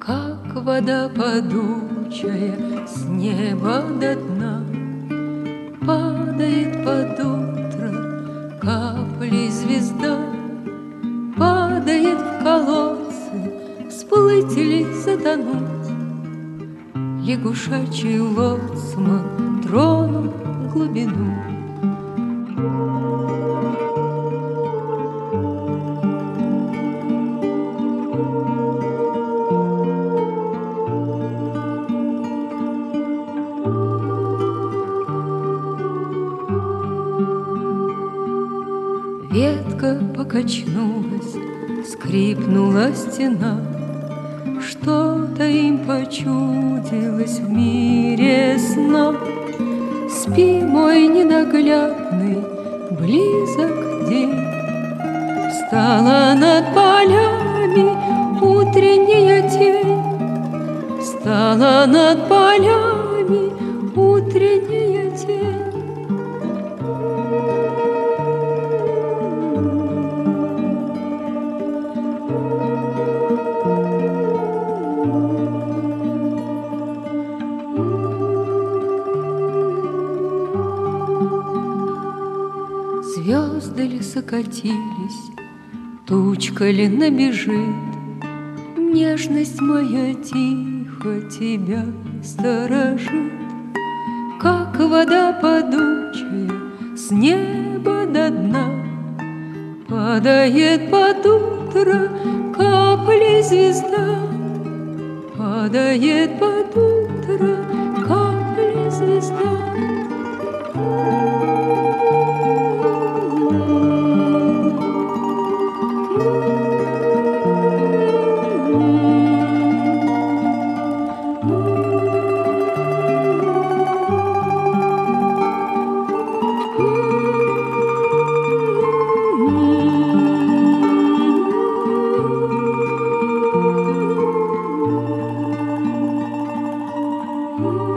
как вода падучая с неба до дна, падает под утро капли звезда, падает в колодцы, всплыть или затонуть. Лягушачий лоцман тронул глубину. Ветка покачнулась, скрипнула стена. Что-то им почудилось в мире сна. Спи, мой ненаглядный, близок день. Встала над полями утренняя тень. Встала над полями утренняя тень. Звезды ли сокатились, тучка ли набежит, нежность моя тихо тебя сторожит, как вода падучая с неба до дна, падает под утро капли звезда, падает под утро капли звезда. Mm-hmm.